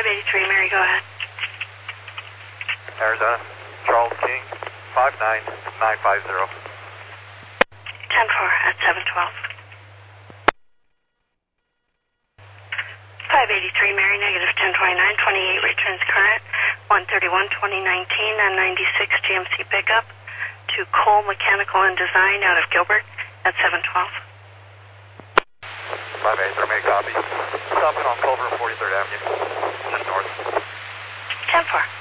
583, Mary, go ahead. Arizona, Charles King, 59950. 10-4 at 712. 583, Mary, negative 1029, 28 returns current, 131, 2019, and 96 GMC pickup to Cole Mechanical and Design out of Gilbert at 712. 583, make a copy. Stopping on Culver and 43rd Avenue, just north. 10-4.